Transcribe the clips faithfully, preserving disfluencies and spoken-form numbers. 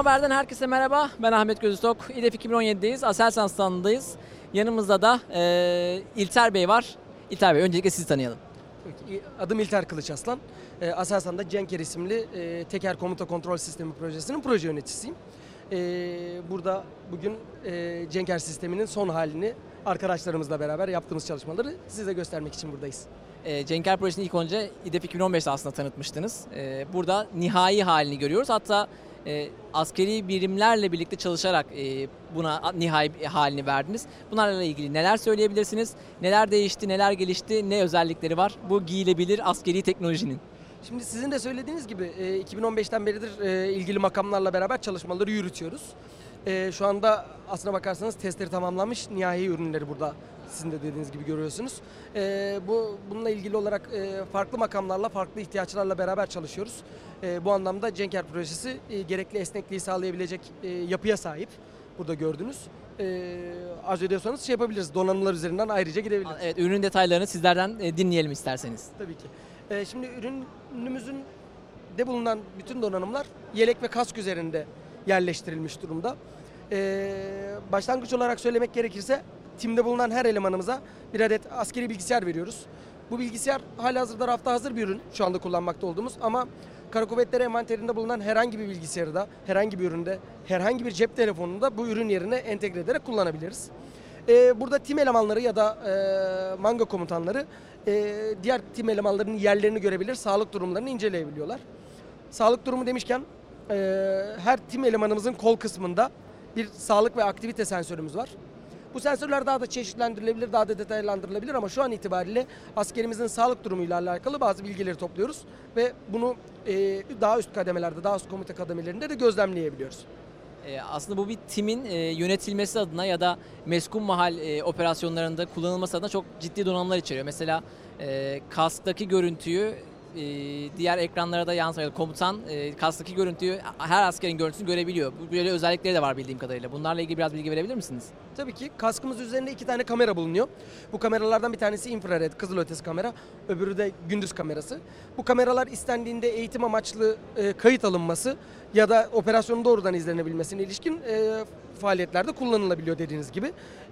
Haber'den herkese merhaba. Ben Ahmet Gözütok. İDEF iki bin on yedi'deyiz. Aselsan standındayız. Yanımızda da e, İlter Bey var. İlter Bey, öncelikle sizi tanıyalım. Adım İlter Kılıçaslan. E, Aselsan'da Cenker isimli e, teker komuta kontrol sistemi projesinin proje yöneticisiyim. E, burada bugün e, Cenker sisteminin son halini arkadaşlarımızla beraber yaptığımız çalışmaları size göstermek için buradayız. E, Cenker projesini ilk önce İDEF iki bin on beş'te aslında tanıtmıştınız. E, burada nihai halini görüyoruz. Hatta e, askeri birimlerle birlikte çalışarak e, buna nihai halini verdiniz. Bunlarla ilgili neler söyleyebilirsiniz? Neler değişti, neler gelişti, ne özellikleri var bu giyilebilir askeri teknolojinin? Şimdi sizin de söylediğiniz gibi e, iki bin on beş'ten beridir e, ilgili makamlarla beraber çalışmaları yürütüyoruz. E, şu anda aslına bakarsanız testleri tamamlanmış nihai ürünleri burada sizin de dediğiniz gibi görüyorsunuz. E, bu bununla ilgili olarak e, farklı makamlarla, farklı ihtiyaçlarla beraber çalışıyoruz. E, bu anlamda Cenker projesi e, gerekli esnekliği sağlayabilecek e, yapıya sahip. Burada gördünüz. E, arzu ediyorsanız şey yapabiliriz. Donanımlar üzerinden ayrıca gidebiliriz. Evet, ürünün detaylarını sizlerden e, dinleyelim isterseniz. Tabii ki. E, şimdi ürünümüzün de bulunan bütün donanımlar yelek ve kask üzerinde yerleştirilmiş durumda. E, başlangıç olarak söylemek gerekirse timde bulunan her elemanımıza bir adet askeri bilgisayar veriyoruz. Bu bilgisayar halihazırda rafta hazır bir ürün şu anda kullanmakta olduğumuz ama Kara Kuvvetleri envanterinde bulunan herhangi bir bilgisayarı da, herhangi bir üründe, herhangi bir cep telefonunu da bu ürün yerine entegre ederek kullanabiliriz. Ee, burada tim elemanları ya da e, manga komutanları e, diğer tim elemanlarının yerlerini görebilir, sağlık durumlarını inceleyebiliyorlar. Sağlık durumu demişken e, her tim elemanımızın kol kısmında bir sağlık ve aktivite sensörümüz var. Bu sensörler daha da çeşitlendirilebilir, daha da detaylandırılabilir ama şu an itibariyle askerimizin sağlık durumuyla alakalı bazı bilgileri topluyoruz ve bunu e, daha üst kademelerde, daha üst komite kademelerinde de gözlemleyebiliyoruz. E, aslında bu bir timin e, yönetilmesi adına ya da meskun mahal e, operasyonlarında kullanılması adına çok ciddi donanımlar içeriyor. Mesela e, kasktaki görüntüyü e, diğer ekranlara da yansıtıyor. Komutan e, kasktaki görüntüyü, her askerin görüntüsünü görebiliyor. Böyle özellikleri de var bildiğim kadarıyla. Bunlarla ilgili biraz bilgi verebilir misiniz? Tabii ki kaskımız üzerinde iki tane kamera bulunuyor. Bu kameralardan bir tanesi infrared, kızılötesi kamera, öbürü de gündüz kamerası. Bu kameralar istendiğinde eğitim amaçlı e, kayıt alınması ya da operasyonun doğrudan izlenebilmesine ilişkin e, faaliyetlerde kullanılabiliyor dediğiniz gibi.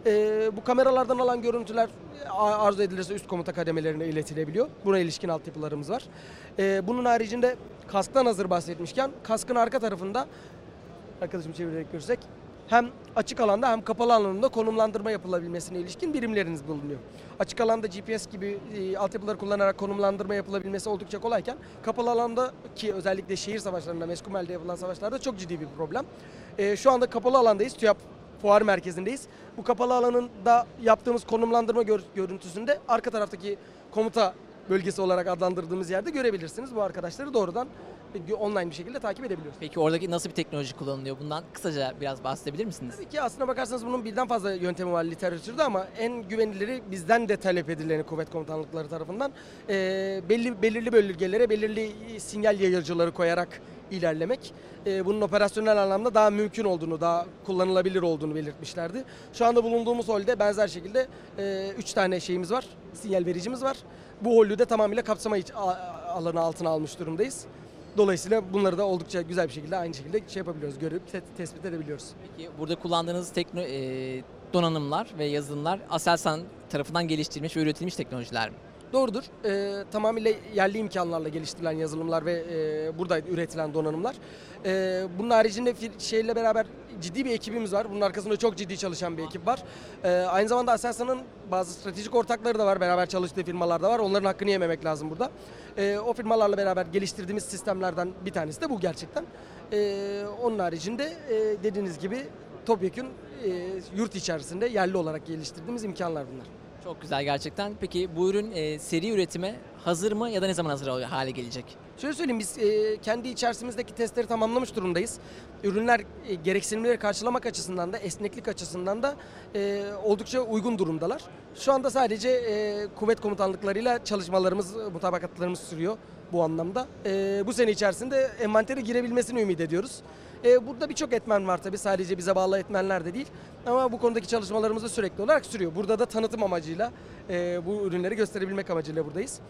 E, bu kameralardan alan görüntüler arzu edilirse üst komuta kademelerine iletilebiliyor. Buna ilişkin altyapılarımız var. E, bunun haricinde kasktan hazır bahsetmişken kaskın arka tarafında, arkadaşım çevirerek görsek, hem açık alanda hem kapalı alanında konumlandırma yapılabilmesine ilişkin birimleriniz bulunuyor. Açık alanda G P S gibi e, altyapıları kullanarak konumlandırma yapılabilmesi oldukça kolayken kapalı alanda, ki özellikle şehir savaşlarında, meskun elde yapılan savaşlarda çok ciddi bir problem. E, şu anda kapalı alandayız, TÜYAP fuar merkezindeyiz. Bu kapalı alanında yaptığımız konumlandırma gör, görüntüsünde arka taraftaki komuta bölgesi olarak adlandırdığımız yerde görebilirsiniz. Bu arkadaşları doğrudan online bir şekilde takip edebiliyoruz. Peki oradaki nasıl bir teknoloji kullanılıyor? Bundan kısaca biraz bahsedebilir misiniz? Tabii ki aslına bakarsanız bunun birden fazla yöntemi var literatürde ama en güveniliri, bizden de talep edileni kuvvet komutanlıkları tarafından e, belli belirli bölgelere belirli sinyal yayıcıları koyarak ilerlemek. E, bunun operasyonel anlamda daha mümkün olduğunu, daha kullanılabilir olduğunu belirtmişlerdi. Şu anda bulunduğumuz holde benzer şekilde üç tane şeyimiz var, sinyal vericimiz var. Bu holü de tamamıyla kapsama alanı altına almış durumdayız. Dolayısıyla bunları da oldukça güzel bir şekilde aynı şekilde şey yapabiliyoruz, görüp te- tespit edebiliyoruz. Peki burada kullandığınız tekno, e, donanımlar ve yazılımlar Aselsan tarafından geliştirilmiş ve üretilmiş teknolojiler mi? Doğrudur. Ee, tamamıyla yerli imkanlarla geliştirilen yazılımlar ve e, burada üretilen donanımlar. Ee, bunun haricinde şeyle beraber ciddi bir ekibimiz var. Bunun arkasında çok ciddi çalışan bir ekip var. Ee, aynı zamanda Aselsan'ın bazı stratejik ortakları da var. Beraber çalıştığı firmalar da var. Onların hakkını yememek lazım burada. Ee, o firmalarla beraber geliştirdiğimiz sistemlerden bir tanesi de bu gerçekten. Ee, onun haricinde e, dediğiniz gibi topyekün e, yurt içerisinde yerli olarak geliştirdiğimiz imkanlar bunlar. Çok güzel gerçekten. Peki bu ürün e, seri üretime hazır mı ya da ne zaman hazır hale gelecek? Şöyle söyleyeyim, biz e, kendi içerisimizdeki testleri tamamlamış durumdayız. Ürünler e, gereksinimleri karşılamak açısından da, esneklik açısından da e, oldukça uygun durumdalar. Şu anda sadece e, kuvvet komutanlıklarıyla çalışmalarımız, mutabakatlarımız sürüyor bu anlamda. E, bu sene içerisinde envantere girebilmesini ümit ediyoruz. E, burada birçok etmen var tabii, sadece bize bağlı etmenler de değil. Ama bu konudaki çalışmalarımız da sürekli olarak sürüyor. Burada da tanıtım amacıyla, e, bu ürünleri gösterebilmek amacıyla buradayız.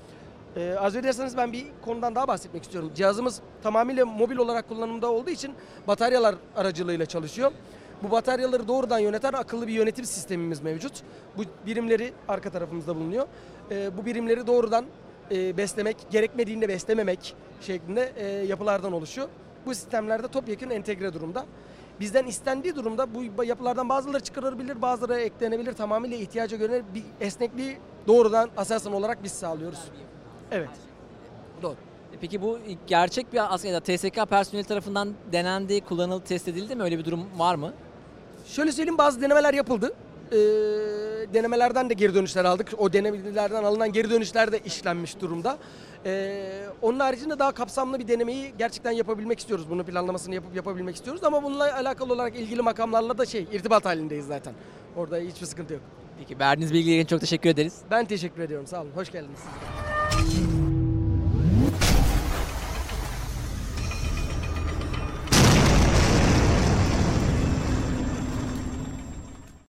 Ee, arzu ederseniz ben bir konudan daha bahsetmek istiyorum. Cihazımız tamamıyla mobil olarak kullanımda olduğu için bataryalar aracılığıyla çalışıyor. Bu bataryaları doğrudan yöneten akıllı bir yönetim sistemimiz mevcut. Bu birimleri arka tarafımızda bulunuyor. Ee, bu birimleri doğrudan e, beslemek, gerekmediğinde beslememek şeklinde e, yapılardan oluşuyor. Bu sistemlerde topyekun entegre durumda. Bizden istendiği durumda bu yapılardan bazıları çıkarılabilir, bazıları eklenebilir. Tamamıyla ihtiyaca göre bir esnekliği doğrudan Aselsan olarak biz sağlıyoruz. Evet. Doğru. E, Peki bu gerçek bir aslında T S K personeli tarafından denendi, kullanıldı, test edildi mi? Öyle bir durum var mı? Şöyle söyleyeyim, bazı denemeler yapıldı. Ee, denemelerden de geri dönüşler aldık. O denemelerden alınan geri dönüşler de işlenmiş durumda. Ee, onun haricinde daha kapsamlı bir denemeyi gerçekten yapabilmek istiyoruz. Bunun planlamasını yapıp yapabilmek istiyoruz. Ama bununla alakalı olarak ilgili makamlarla da şey irtibat halindeyiz zaten. Orada hiçbir sıkıntı yok. Peki verdiğiniz bilgiler için çok teşekkür ederiz. Ben teşekkür ediyorum. Sağ olun. Hoş geldiniz.